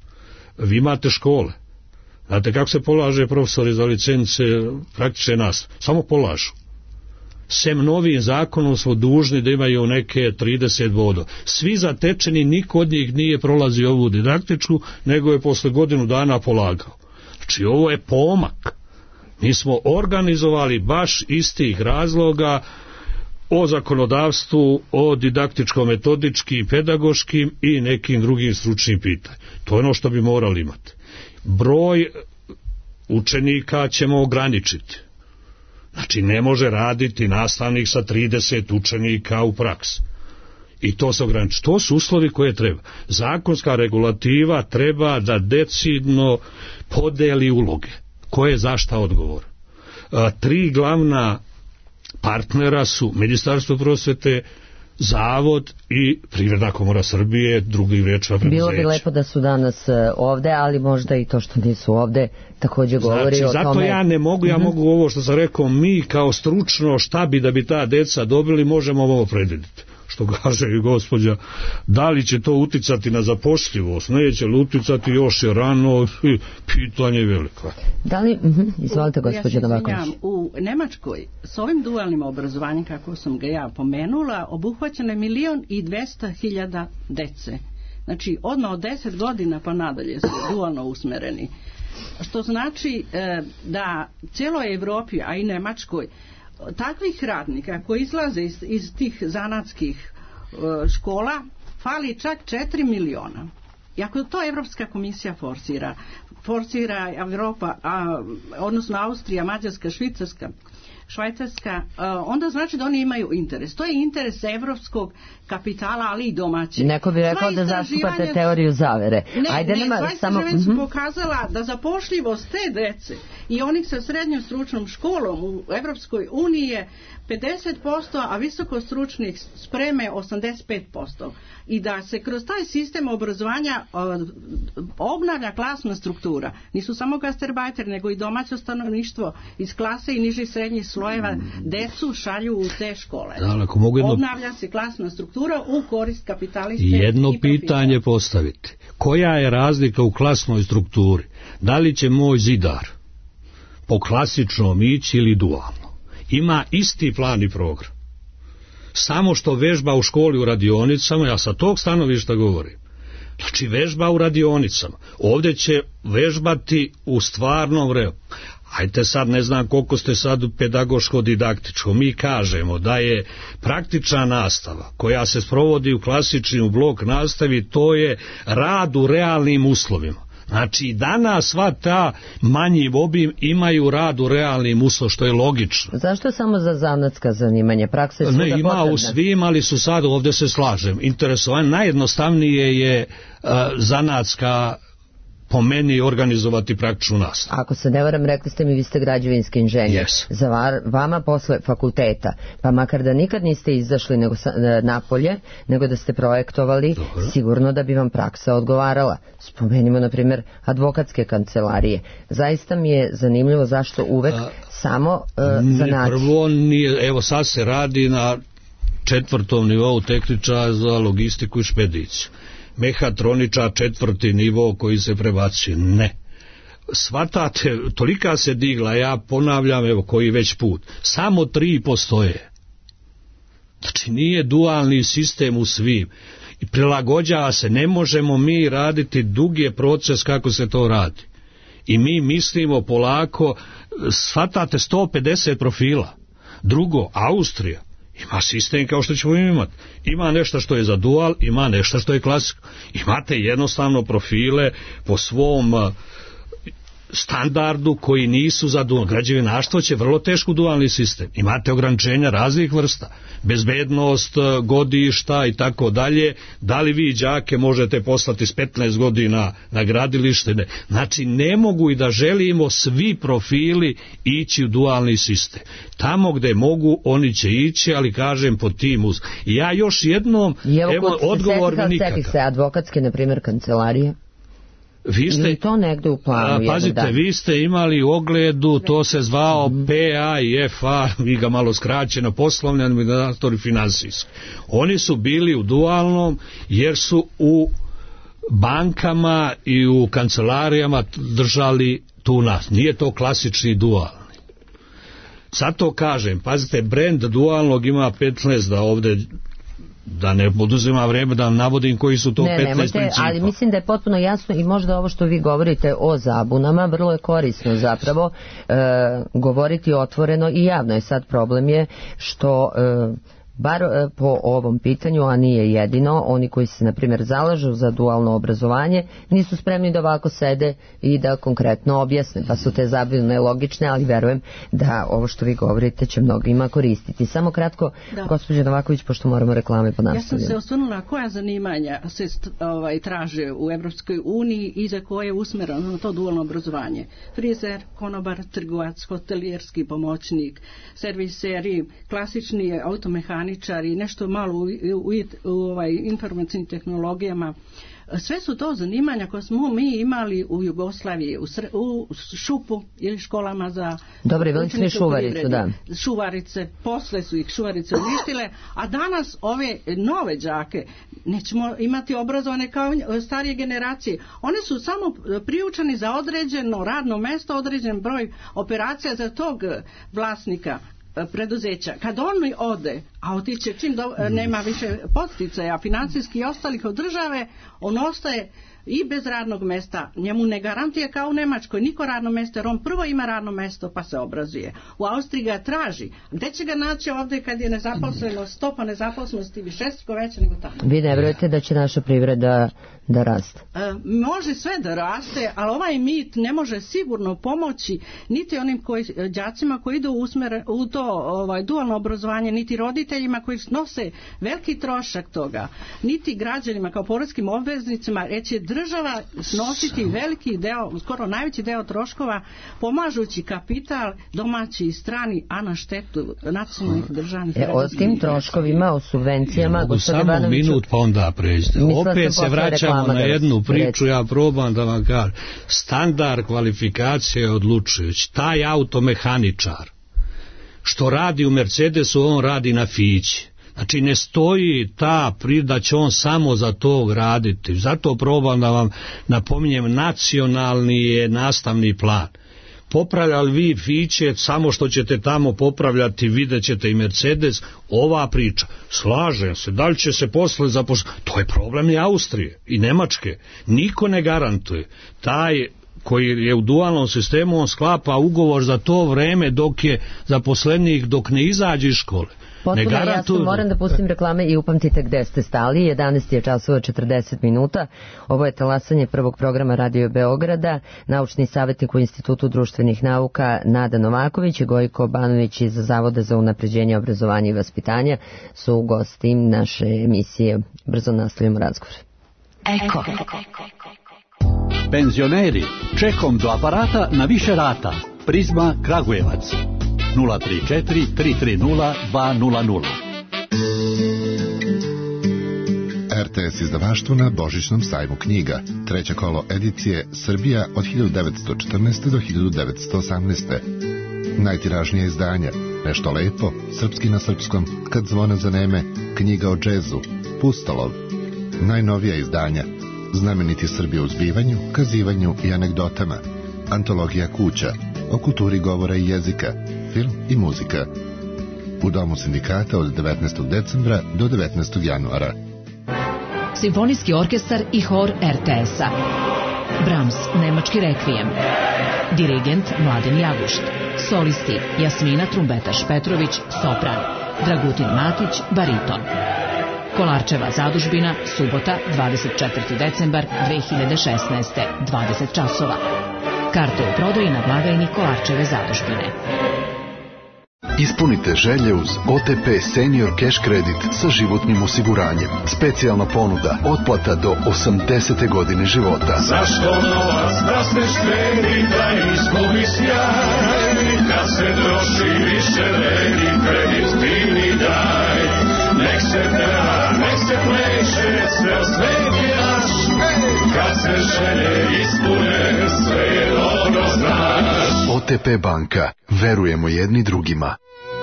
vi imate škole. Znate kako se polaže profesori za licence praktične nastave? Samo polažu. Sem novim zakonom smo dužni da imaju neke trideset bodova. Svi zatečeni, niko od njih nije prolazio ovu didaktičku, nego je posle godinu dana polagao. Znači ovo je pomak. Mi smo organizovali baš istih razloga o zakonodavstvu, o didaktičko-metodičkim, pedagoškim i nekim drugim stručnim pitanjima. To je ono što bi morali imati. Broj učenika ćemo ograničiti. Znači ne može raditi nastavnik sa trideset učenika u praksi. I to se ograniči. To su uslovi koje treba. Zakonska regulativa treba da decidno podeli uloge. Ko je za šta odgovor? A, tri glavna partnera su Ministarstvo prosvete, Zavod i Privredna komora Srbije, drugi rečeva preduzeća. Bilo bi lepo da su danas ovde, ali možda i to što nisu ovde također govori znači, o tome. Zato ja ne mogu, ja mm-hmm. mogu ovo što sam rekao, mi kao stručno šta bi da bi ta deca dobili, možemo ovo predvidjeti. Što kaže i gospođa, da li će to uticati na zapošljivost, neće li uticati još je rano, pitanje je veliko. Da li, uh-huh, izvolite gospođa Novaković. Ja u Nemačkoj s ovim dualnim obrazovanjem, kako sam ga ja pomenula, obuhvaćeno je milion i dvesta hiljada dece. Znači, odmah od deset godina pa nadalje su dualno usmereni. Što znači e, da cijeloj Evropi, a i Nemačkoj, takvih radnika koji izlaze iz, iz tih zanatskih e, škola fali čak četiri miliona. I ako to Evropska komisija forsira, forsira Evropa, a, odnosno Austrija, Mađarska, Švicarska, Švajcarska, onda znači da oni imaju interes. To je interes evropskog kapitala, ali i domaćeg. Neko bi rekao da zastupate teoriju zavere. Ne, Ajde, ne, nema, sva samo... istraživanja su pokazala da zapošljivost te dece i onih sa srednjom stručnom školom u Evropskoj uniji je pedeset posto, a visokostručnih spreme osamdeset pet posto. I da se kroz taj sistem obrazovanja obnavlja klasna struktura. Nisu samo gastarbajteri, nego i domaće stanovništvo iz klase i nižih srednjih slojeva decu šalju u te škole. Da, ako mogu jedno... Obnavlja se klasna struktura u korist kapitaliste. Jedno i pitanje postaviti. Koja je razlika u klasnoj strukturi? Da li će moj zidar po klasičnom ići ili dualno? Ima isti plan i program. Samo što vežba u školi u radionicama, ja sa tog stanovišta govorim. Znači vežba u radionicama. Ovdje će vežbati u stvarnom vremenu. Ajte sad, ne znam koliko ste sad pedagoško-didaktičko. Mi kažemo da je praktična nastava koja se sprovodi u klasičnim blok nastavi, to je rad u realnim uslovima. Znači danas sva ta manji obim imaju rad u realnim uslovima, što je logično. Zašto samo za zanatska zanimanje? Praksa je svuda potrebna. Ne, ima u svim, ali su sad, ovdje se slažem, interesovanje. Najjednostavnije je uh, zanatska, po meni, organizovati praktičnu nastavu. Ako se ne varam, rekli ste mi, vi ste građevinski inženjer. Yes. Za var, vama posle fakulteta, pa makar da nikad niste izašli nego sa, napolje, nego da ste projektovali, dobro, sigurno da bi vam praksa odgovarala. Spomenimo, na primjer, advokatske kancelarije. Zaista mi je zanimljivo zašto uvek A, samo uh, zanati. Prvo, nije, evo sad se radi na četvrtom nivou tehničara za logistiku i špediciju. Mehatroničar četvrti nivo koji se prebacuje. Ne. Svatate, tolika se digla, ja ponavljam, evo koji već put. Samo tri postoje. Znači nije dualni sistem u svim. I prilagođava se, ne možemo mi raditi dugi proces kako se to radi. I mi mislimo polako, shvatate sto pedeset profila. Drugo, Austrija ima sistem kao što ćemo imati. Ima nešto što je za dual, ima nešto što je klasiko. Imate jednostavno profile po svom standardu koji nisu za dual. Građevinarstvo će vrlo teško dualni sistem. Imate ograničenja raznih vrsta, bezbednost, godišta i tako dalje. Da li vi đake možete poslati s petnaest godina na gradilište? Ne. Znači ne mogu i da želimo svi profili ići u dualni sistem. Tamo gde mogu, oni će ići, ali kažem po tim uz. I ja još jednom, evo, evo odgovor mi nikakav. Se advokatske, na primjer, kancelarije. Vi ste, ili to negde u planu? A, pazite, vi ste imali u ogledu, to se zvao mm. P A i F A, vi ga malo skraćeno, poslovni administratori finansijski. Oni su bili u dualnom jer su u bankama i u kancelarijama držali tu nas. Nije to klasični dualni. Zato kažem, pazite, brend dualnog ima petnaest, da ovdje da ne poduzima vreme da navodim koji su to ne, petnaest nemojte, principa. Ali mislim da je potpuno jasno i možda ovo što vi govorite o zabunama, vrlo je korisno zapravo e, govoriti otvoreno i javno. I sad problem je što e, bar e, po ovom pitanju, a nije jedino, oni koji se na primjer zalažu za dualno obrazovanje nisu spremni da ovako sede i da konkretno objasne, pa su te zabune logične, ali verujem da ovo što vi govorite će mnogima koristiti. Samo kratko, gospođa Novaković, pošto moramo reklame po nastavljanju. Ja sam se osvrnula koja zanimanja se ovaj, traže u Evropskoj uniji i za koje je usmereno na to dualno obrazovanje. Frizer, konobar, trgovac, hotelijerski pomoćnik, serviseri, klasični automehaničari, nešto malo u, u, u, u ovaj, informacijnim tehnologijama. Sve su to zanimanja koje smo mi imali u Jugoslaviji, u, sre, u Šupu ili školama za Dobre, učenike šuvaricu, da. Šuvarice, posle su ih šuvarice uništile, a danas ove nove đake nećemo imati obrazovane kao starije generacije. One su samo priučeni za određeno radno mesto, određen broj operacija za tog vlasnika preduzeća. Kad on ode, a otiće čim do, nema više podsticaja financijski i ostalih od države, on ostaje i bez radnog mesta. Njemu ne garantuje kao u Nemačkoj niko radno mjesto, jer on prvo ima radno mjesto pa se obrazuje. U Austriji ga traži. Gde će ga naći ovdje kad je nezaposlenost, stopa nezaposlenosti višestruko veća nego tamo? Vi ne vjerujete da će naša privreda da raste? E, može sve da raste, ali ovaj mit ne može sigurno pomoći niti onim koji, đacima koji idu usmer, u to ovaj, dualno obrazovanje, niti roditeljima koji snose veliki trošak toga, niti građanima kao poreskim obveznicima, reći država snositi veliki deo, skoro najveći deo troškova, pomažući kapital domaći i strani, a na štetu nacionalnih državnih. E, o tim troškovima, o subvencijama, mogu samo minut pa onda pređete. Opet se vraćamo na jednu priču, ja probam da vam kažem. Standard kvalifikacije je odlučujući. Taj automehaničar što radi u Mercedesu, on radi na Fići. Znači ne stoji ta da će on samo za to raditi. Zato probam da vam napominjem, nacionalni je nastavni plan. Popravljali vi Fiće, samo što ćete tamo popravljati, vidjet ćete i Mercedes, ova priča, slažem se, da li će se posle zaposliti, to je problem i Austrije i Nemačke, niko ne garantuje. Taj koji je u dualnom sistemu, on sklapa ugovor za to vreme dok je zaposlenik, dok ne izađe iz škole. Potpuno jasno, moram da pustim reklame i upamtite gde ste stali. jedanaest je časova četrdeset minuta. Ovo je talasanje prvog programa Radio Beograda. Naučni savjetnik u Institutu društvenih nauka Nada Novaković i Gojko Banović iz Zavoda za unapređenje obrazovanja i vaspitanja su gosti naše emisije. Brzo nastavljamo razgovor. Eko. Penzioneri, čekom do aparata na više rata. Prizma Kragujevac. nula tri četiri tri tri nula dva nula nula. R T S izdavaštvo na Božićnom sajmu knjiga. Treće kolo edicije Srbija od hiljadu devetsto četrnaeste. do hiljadu devetsto osamnaeste. Najtiražnije izdanja. Nešto lepo, srpski na srpskom, kad zvona zaneme, knjiga o džezu, Pustolov. Najnovija izdanja. Znameniti Srbi u zbivanju, kazivanju i anegdotama. Antologija kuća, o kulturi govora i jezika, film i muzika. U Domu sindikata od devetnaestog decembra do devetnaestog januara. Simfonijski orkestar i hor R T S-a. Brahms, nemački rekvijem. Dirigent Mladen Jagušt. Solisti Jasmina Trumbetaš Petrović, sopran. Dragutin Matić, bariton. Kolarčeva zadužbina, subota, dvadeset četvrti decembar dve hiljade šesnaeste. dvadeset časova. Karte u prodaji na blagajni Kolarčeve zadužbine. Ispunite želje uz O T P Senior Cash Credit sa životnim osiguranjem. Specijalna ponuda, otplata do osamdesete godine života. Zašto novac da se štedi, da izgubi sjaj? Kad se troši više vredi, kredit divni daj. Nek se peva, nek se pleše, sve svet je naš. Kad se želje ispune, sve je dobro znaš. O T P banka, verujemo jedni drugima.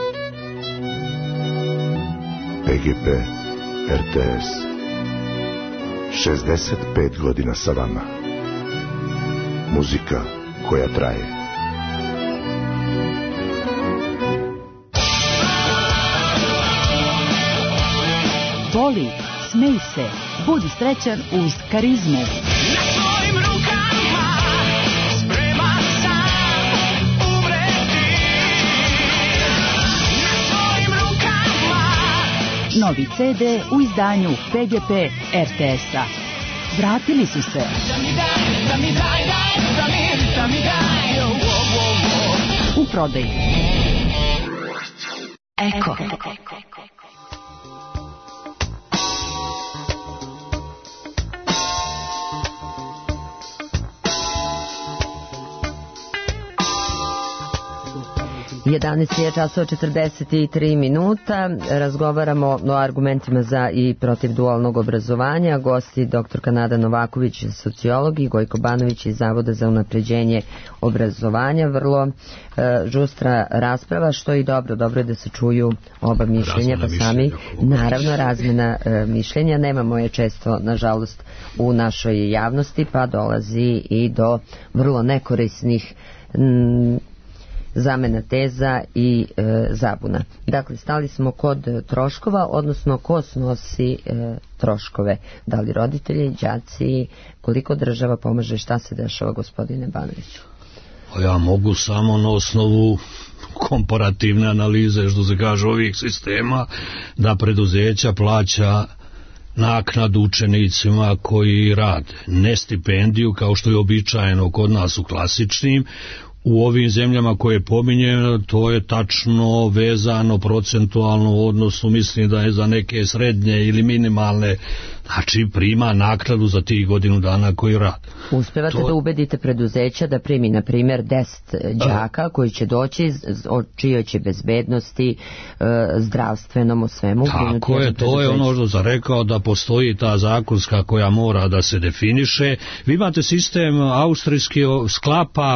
P G P R T S šezdeset pet godina sa vama. Muzika koja traje. Voli, smej se, budi srećan uz Karizmu. Na svojim rukama spreman sam umreti. Na svojim rukama. Novi C D u izdanju P G P R T S-a. Vratili su se. Da mi daj, da mi daj, daj, da mi, da mi daj. Oh, oh, oh. U prodaji. Eko. jedanaest je časova četrdeset tri minuta. Razgovaramo o argumentima za i protiv dualnog obrazovanja. Gosti doktorka Nada Novaković, sociolog, i Gojko Banović iz Zavoda za unapređenje obrazovanja. Vrlo e, žustra rasprava, što i dobro. Dobro je da se čuju oba mišljenja, pa sami naravno razmena e, mišljenja. Nemamo je često, nažalost, u našoj javnosti, pa dolazi i do vrlo nekorisnih m, zamena teza i e, zabuna. Dakle, stali smo kod troškova, odnosno ko snosi e, troškove, da li roditelji, đaci, koliko država pomaže, šta se dešava, gospodine Banoviću? Ja mogu samo na osnovu komparativne analize, što se kaže, ovih sistema, da preduzeća plaća naknadu učenicima koji rade, ne stipendiju kao što je običajeno kod nas u klasičnim. U ovim zemljama koje pominjeno, to je tačno vezano procentualno u odnosu, mislim da je za neke srednje ili minimalne, znači prima naknadu za tih godinu dana koji rade. Uspevate to... da ubedite preduzeća da primi, na primjer, deset đaka koji će doći, o čijoj će bezbednosti, zdravstvenom, o svemu. Tako je, to je ono što sam rekao, da postoji ta zakonska koja mora da se definiše. Vi imate sistem austrijski, sklapa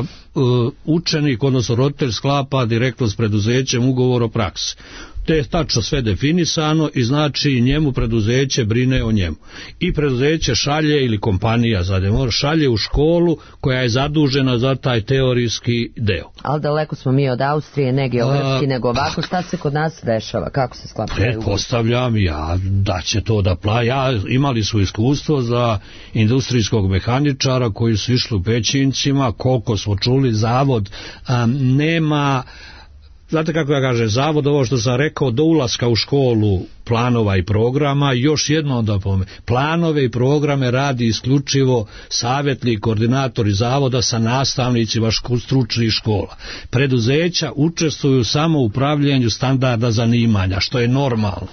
učenik, odnosno roditelj sklapa direktno s preduzećem ugovor o praksi. To je tačno sve definisano i znači njemu preduzeće brine o njemu. I preduzeće šalje, ili kompanija zademo, šalje u školu koja je zadužena za taj teorijski deo. Ali daleko smo mi od Austrije, ne geografski, nego ovako. Šta se kod nas dešava? Kako se sklapa? Pretpostavljam ja da će to da pla... Ja, imali su iskustvo za industrijskog mehaničara koji su išli u Pećincima, koliko smo čuli, zavod a, nema... Znate kako ja kažem, zavod, ovo što sam rekao, do ulaska u školu planova i programa, još jedno da pome, planove i programe radi isključivo savjetni koordinatori zavoda sa nastavnicima ško, stručnih škola. Preduzeća učestvuju samo u upravljanju standarda zanimanja, što je normalno.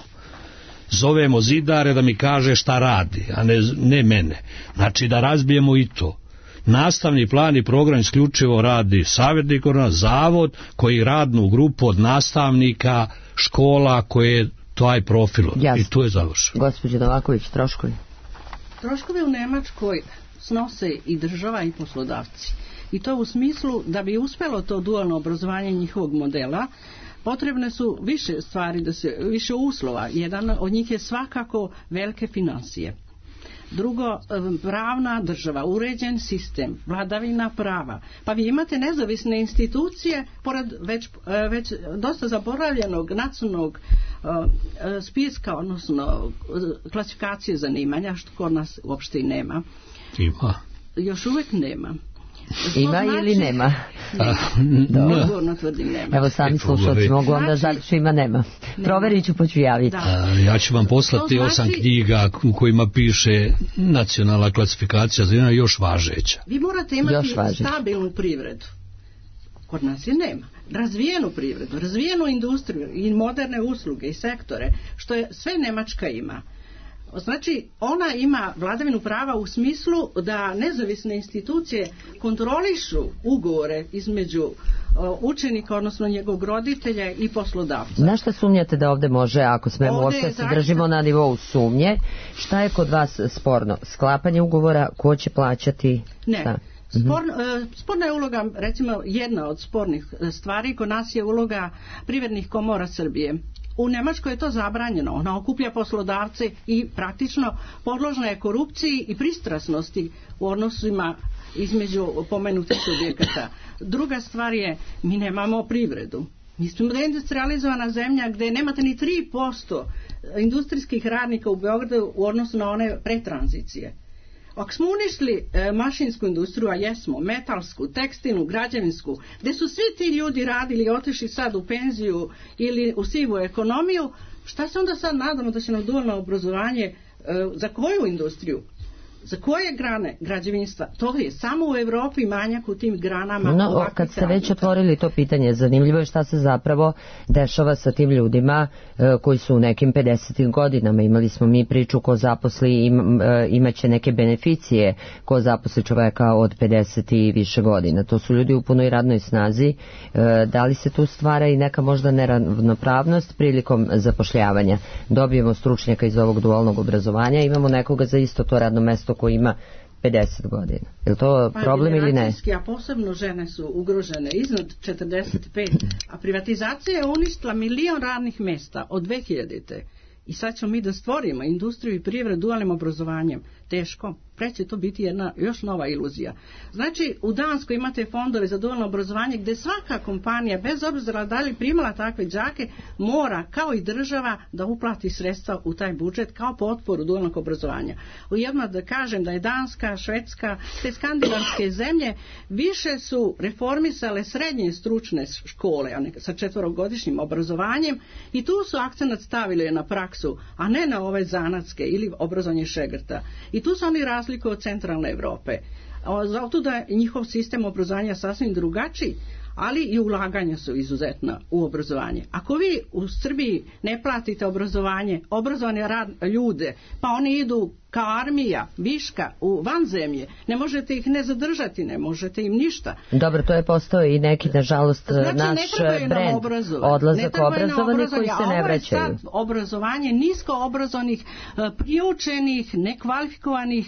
Zovemo zidare da mi kaže šta radi, a ne, ne mene. Znači da razbijemo i to. Nastavni plan i program isključivo radi savjetnik, zavod koji radnu grupu od nastavnika škola koje taj profil. I tu je završeno. Gospođo Novaković, troškovi? Troškovi u Nemačkoj snose i država i poslodavci. I to u smislu da bi uspelo to dualno obrazovanje njihovog modela, potrebne su više stvari, da se, više uslova. Jedan od njih je svakako velike financije. Drugo, pravna država, uređen sistem, vladavina prava. Pa vi imate nezavisne institucije, pored već, već dosta zaboravljenog nacionalnog spiska, odnosno klasifikacije zanimanja, što kod nas uopšte i nema. Ima. Još uvijek nema. Ima znači, ili nema? Odgovorno tvrdim nema. Evo sami slušalci mogu vam da zaključu ima nema. Proverit ću pa ću javiti. A, ja ću vam poslati znači, osam knjiga u kojima piše nacionalna klasifikacija zanimanja još važeća. Vi morate imati stabilnu privredu. Kod nas je nema. Razvijenu privredu, razvijenu industriju i moderne usluge i sektore, što je sve Nemačka ima. Znači, ona ima vladavinu prava u smislu da nezavisne institucije kontrolišu ugovore između učenika, odnosno njegovog roditelja i poslodavca. Na šta sumnjate da ovdje može, ako smemo uopšte se držimo na nivou sumnje, šta je kod vas sporno? Sklapanje ugovora, ko će plaćati? Ne. Sporno, sporna je uloga, recimo jedna od spornih stvari, kod nas je uloga privrednih komora Srbije. U Nemačkoj je to zabranjeno, ona okuplja poslodavce i praktično podložna je korupciji i pristrasnosti u odnosima između pomenutih subjekata. Druga stvar je, mi nemamo privredu. Mi smo deindustrializovana zemlja gdje nemate ni tri posto industrijskih radnika u Beogradu u odnosu na one pretranzicije. Ako smo uništili e, mašinsku industriju, a jesmo, metalsku, tekstilnu, građevinsku, gdje su svi ti ljudi radili i otišli sad u penziju ili u sivu ekonomiju, šta se onda sad nadamo da će nam dualno obrazovanje e, za koju industriju? Za koje grane građevinstva? To je samo u Evropi manjak u tim granama. No, kad ste već otvorili to pitanje, zanimljivo je šta se zapravo dešava sa tim ljudima e, koji su u nekim pedesetim godinama. Imali smo mi priču ko zaposli im, e, imaće neke beneficije ko zaposli čoveka od pedeset i više godina. To su ljudi u punoj radnoj snazi. E, da li se tu stvara i neka možda neravnopravnost prilikom zapošljavanja? Dobijemo stručnjaka iz ovog dualnog obrazovanja, imamo nekoga za isto to radno mesto koji ima pedeset godina. Je li to problem ili ne? A posebno žene su ugrožene iznad četrdeset pet, a privatizacija je uništila milion radnih mjesta od dve hiljadite. I sad ćemo mi da stvorimo industriju i privredu dualnim obrazovanjem. Teško. pre će to biti jedna još nova iluzija. Znači, u Danskoj imate fondove za dualno obrazovanje gdje svaka kompanija, bez obzira da li primala takve đake, mora, kao i država, da uplati sredstva u taj budžet kao potporu dualnog obrazovanja. Ujedno da kažem da je Danska, Švedska, te skandinavske zemlje više su reformisale srednje stručne škole sa četvorogodišnjim obrazovanjem i tu su akcenat stavili na praksu, a ne na ove zanatske ili obrazovanje šegrta. I tu su oni razliku od centralne Europe. Zato da je njihov sistem obrazovanja sasvim drugačiji, ali i ulaganja su izuzetna u obrazovanje. Ako vi u Srbiji ne platite obrazovanje, obrazovane rad, ljude, pa oni idu kao armija, viška u vanzemlje, ne možete ih ne zadržati, ne možete im ništa. Dobro, to je postao i neki, nažalost, znači, naš brend, odlazak obrazovani koji se ne vraćaju. Ovo je sad obrazovanje nisko obrazovanih, priučenih, nekvalifikovanih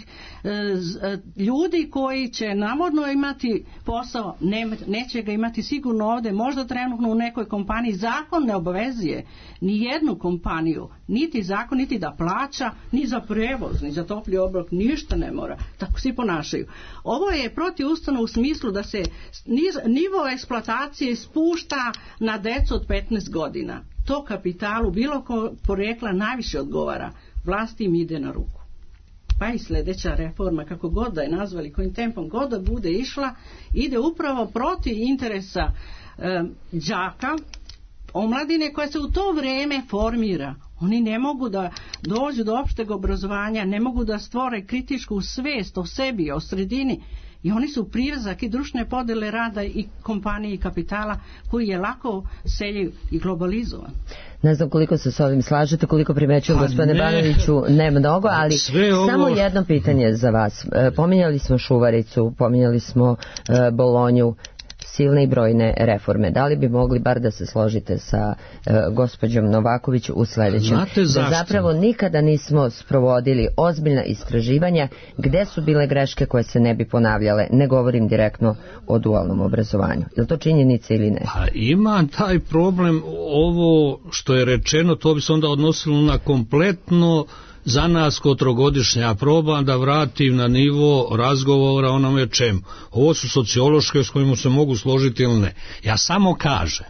ljudi koji će navodno imati posao, ne, neće ga imati sigurno ovdje, možda trenutno u nekoj kompaniji. Zakon ne obavezuje ni jednu kompaniju, niti zakon, niti da plaća, ni za prevoz, ni za topli obrok, ništa ne mora. Tako svi ponašaju. Ovo je protiustavno u smislu da se nivo eksploatacije spušta na decu od petnaest godina. To kapitalu bilo ko porekla najviše odgovara. Vlasti im ide na ruku. Pa i sljedeća reforma, kako god da je nazvali, kojim tempom god da bude išla, ide upravo protiv interesa e, đaka, omladine koja se u to vrijeme formira. Oni ne mogu da dođu do opšteg obrazovanja, ne mogu da stvore kritičku svijest o sebi, o sredini. I oni su privezak i društvene podele rada i kompanije i kapitala koji je lako seljiv i globalizovan. Ne znam koliko se s ovim slažete, koliko primećujem, gospodine ne. Banoviću, ne mnogo, ali ovo... samo jedno pitanje za vas. Pominjali smo Šuvaricu, pominjali smo e, Bolonju, silne i brojne reforme. Da li bi mogli bar da se složite sa e, gospođom Novaković u sljedećem? Da zapravo nikada nismo sprovodili ozbiljna istraživanja gde su bile greške koje se ne bi ponavljale. Ne govorim direktno o dualnom obrazovanju. Je li to činjenica ili ne? Pa ima taj problem, ovo što je rečeno, to bi se onda odnosilo na kompletno za nas kod trogodišnja proba da vratim na nivo razgovora onome čemu. Ovo su sociološke s kojima se mogu složiti ili ne. Ja samo kažem,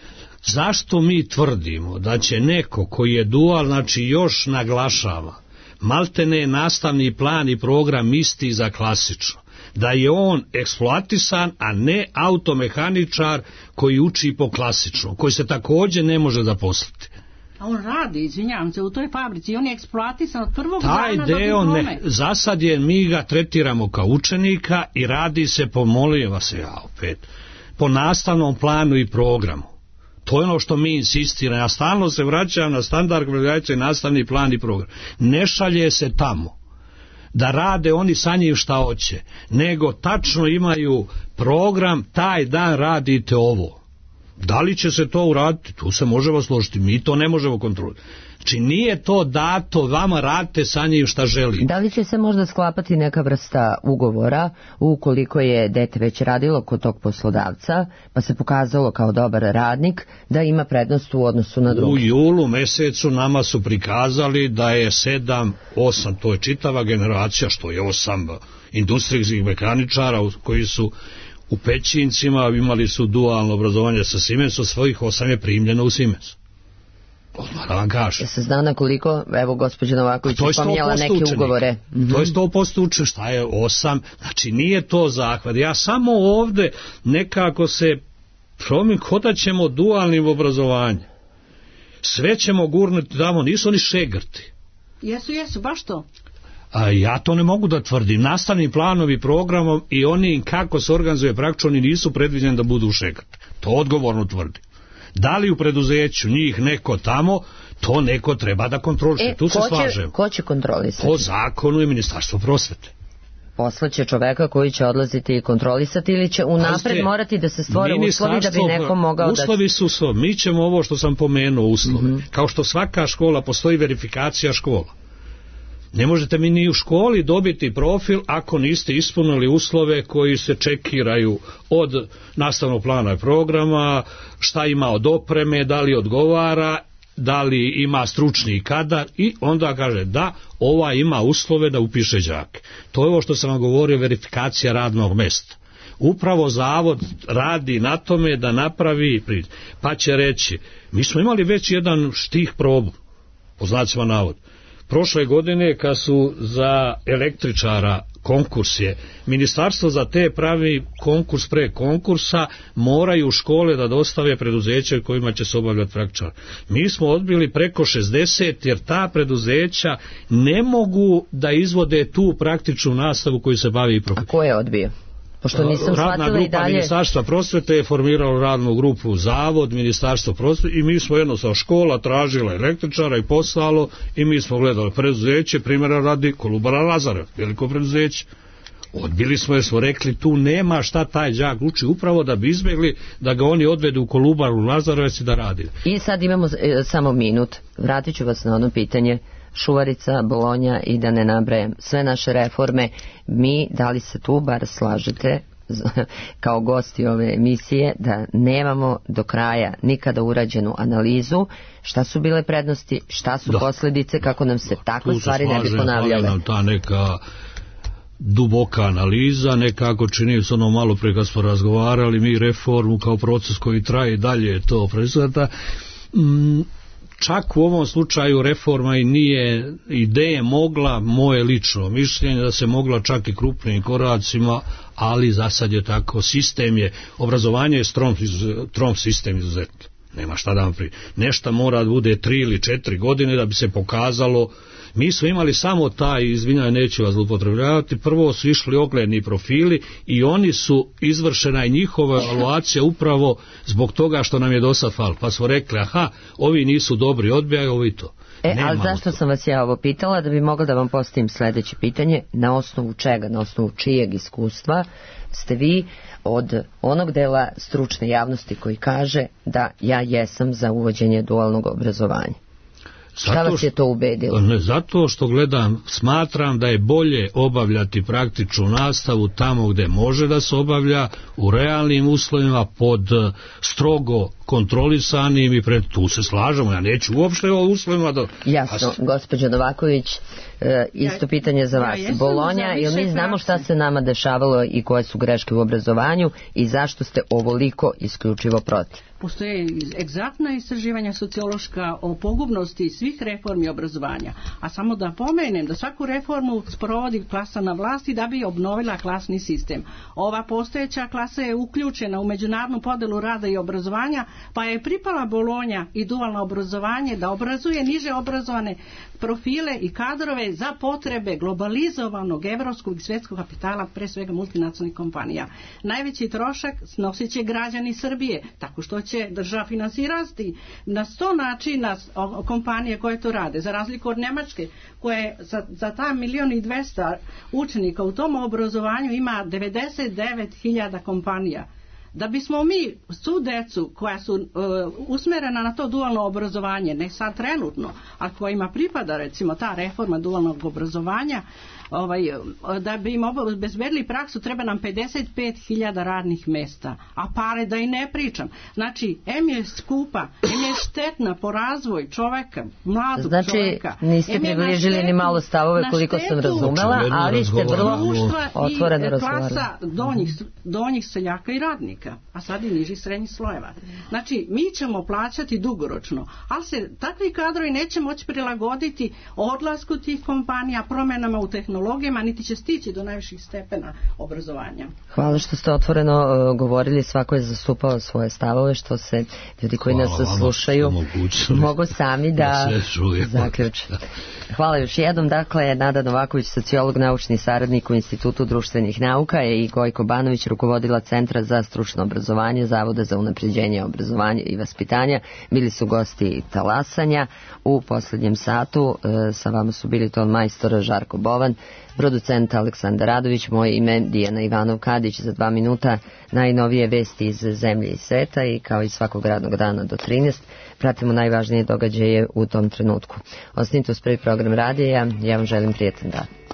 zašto mi tvrdimo da će neko koji je dual, znači još naglašava, maltene nastavni plan i program isti za klasično, da je on eksploatisan, a ne automehaničar koji uči po klasičnom, koji se također ne može zaposliti. A on radi, izvinjavam se, u toj fabrici, on je eksploatisan od prvog taj dana do diplome. Ne, za sad je, mi ga tretiramo kao učenika i radi se po, molim se ja opet, po nastavnom planu i programu. To je ono što mi insistiramo. Ja stalno se vraćam na standard kvalifikaciju, nastavni plan i program. Ne šalje se tamo da rade oni sa njim šta hoće, nego tačno imaju program, taj dan radite ovo. Da li će se to uraditi? Tu se možemo složiti. Mi to ne možemo kontrolirati. Znači nije to dato, vama radite sa njim šta želite. Da li će se možda sklapati neka vrsta ugovora ukoliko je dete već radilo kod tog poslodavca, pa se pokazalo kao dobar radnik, da ima prednost u odnosu na drugi? U julu mesecu nama su prikazali da je sedam, osam, to je čitava generacija, što je osam industrijskih mehaničara koji su u Pećincima, imali su dualno obrazovanje sa Siemensom, svojih osam je primljeno u Siemens. Odmah da vam kažem. Ja se zna na koliko, evo gospođa Novaković je spominjala neke učenika. Ugovore. Mm-hmm. To je sto posto učenika, šta je osam, znači nije to zahvat. Ja samo ovdje nekako se promim, ko da ćemo dualnim obrazovanjem. Sve ćemo gurnuti tamo, nisu oni šegrti. Jesu, jesu, baš to. A ja to ne mogu da tvrdim. Nastavni planovi programom i oni kako se organizuje praktično, oni nisu predviđeni da budu šegrti. To odgovorno tvrdim. Da li u preduzeću njih neko tamo, to neko treba da kontroliše. E, tu se slažem. Ko će kontrolisati? Po zakonu je Ministarstvo prosvete. Poslaće čoveka koji će odlaziti i kontrolisati ili će unapred morati da se stvore uslovi da bi neko mogao da... Uslovi su svo. Mi ćemo ovo što sam pomenuo uslovi. Mm-hmm. Kao što svaka škola postoji verifikacija škola. Ne možete mi ni u školi dobiti profil ako niste ispunili uslove koji se čekiraju od nastavnog plana i programa, šta ima od opreme, da li odgovara, da li ima stručni kadar i onda kaže da, ova ima uslove da upiše đake. To je ovo što sam vam govorio, verifikacija radnog mesta. Upravo zavod radi na tome da napravi, pa će reći, mi smo imali već jedan štih probu, po znacima navod. Prošle godine kad su za električara konkurs je, ministarstvo za te pravi konkurs pre konkursa, moraju škole da dostave preduzeće kojima će se obavljati praktičar. Mi smo odbili preko šezdeset jer ta preduzeća ne mogu da izvode tu praktičnu nastavu koju se bavi i profesor. A ko je odbio? Pošto nisam radna grupa dalje... Ministarstva prosvete je formirala radnu grupu Zavod, Ministarstvo prosvete i mi smo jednostavno škola tražila električara i poslalo i mi smo gledali preduzeće, primjera radi Kolubara Lazarev, veliko preduzeće. Odbili smo jer smo rekli tu nema šta taj đak uči, upravo da bi izbjegli da ga oni odvedu u Kolubaru Lazarevac i da radi. I sad imamo e, samo minut, vratit ću vas na ono pitanje. Šuvarica, Bolonja i da ne nabrajam sve naše reforme, mi, da li se tu bar slažete kao gosti ove emisije da nemamo do kraja nikada urađenu analizu šta su bile prednosti, šta su da. posljedice, kako nam se da. takve stvari ne bi ponavljale. Nam ta neka duboka analiza, nekako čini se ono malo prije kad smo razgovarali, mi reformu kao proces koji traje dalje je to predstavljata. Mm, čak u ovom slučaju reforma i nije ideje mogla, moje lično mišljenje da se mogla čak i krupnim koracima, ali za sad je tako, sistem je, obrazovanje je strom, strom sistem izuzetno, nema šta da vam prije. Nešto mora da bude tri ili četiri godine da bi se pokazalo. Mi smo imali samo taj, izvinjaj, neću vas zloupotrebljavati, prvo su išli ogledni profili i oni su izvršena i njihova evaluacija upravo zbog toga što nam je dosad fal. Pa smo rekli, aha, ovi nisu dobri, odbijaju, ovi to. E, ali zašto to. sam vas ja ovo pitala? Da bi mogla da vam postavim sljedeće pitanje, na osnovu čega, na osnovu čijeg iskustva ste vi od onog dela stručne javnosti koji kaže da ja jesam za uvođenje dualnog obrazovanja? Šta vas je to ubedilo? Ne, zato što gledam, smatram da je bolje obavljati praktičnu nastavu tamo gde može da se obavlja, u realnim uslovima, pod strogo kontrolisanim i pred, tu se slažemo, ja neću uopšte o uslovima da... Jasno, gospođo Novaković, e, isto pitanje za vas. Ja, Bolonja, jer mi znamo šta se nama dešavalo i koje su greške u obrazovanju i zašto ste ovoliko isključivo protiv? Postoje egzaktna istraživanja sociološka o pogubnosti svih reformi obrazovanja. A samo da pomenem da svaku reformu sprovodi klasa na vlasti da bi obnovila klasni sistem. Ova postojeća klasa je uključena u međunarodnu podelu rada i obrazovanja, pa je pripala Bolonja i dualno obrazovanje da obrazuje niže obrazovane profile i kadrove za potrebe globalizovanog evropskog i svjetskog kapitala, pre svega multinacionalnih kompanija. Najveći trošak snosit će građani Srbije, tako što će država finansirati na sto načina kompanije koje to rade, za razliku od Nemačke koje za, za ta milion i dvesta učenika u tom obrazovanju ima devedeset devet hiljada kompanija. Da bismo mi su decu koja su uh, usmerena na to dualno obrazovanje, ne sad trenutno, a kojima pripada recimo ta reforma dualnog obrazovanja, ovaj, da bi im obezbedili praksu treba nam pedeset pet hiljada radnih mesta, a pare da i ne pričam. Znači, em je skupa, em je štetna po razvoj čoveka, mladog znači, čoveka. Znači, niste približili ni malo stavove koliko sam razumela, ali ste vrlo otvoreno razgovarali. Klasa donjih, donjih seljaka i radnika, a sad i nižih srednjih slojeva. Znači, mi ćemo plaćati dugoročno, ali se takvi kadrovi neće moći prilagoditi odlasku tih kompanija, promenama u tehnologijama, niti će stići do najviših stepena obrazovanja. Hvala što ste otvoreno uh, govorili, svako je zastupao svoje stavove, što se ljudi koji Hvala nas slušaju mogu sami da zaključe. Hvala još jednom. Dakle, Nada Novaković, sociolog, naučni saradnik u Institutu društvenih nauka, i Gojko Banović, rukovodila Centra za stručno obrazovanje Zavoda za unapređenje obrazovanja i vaspitanja. Bili su gosti talasanja. U posljednjem satu e, sa vama su bili ton majstor Žarko Bovan, producent Aleksandar Radović, moje ime Dijana Ivanov-Kadić. Za dva minuta najnovije vesti iz zemlje i sveta i kao i svakog radnog dana do trinaest pratimo najvažnije događaje u tom trenutku. Ostanite uz prvi program radija, ja vam želim prijetan dan.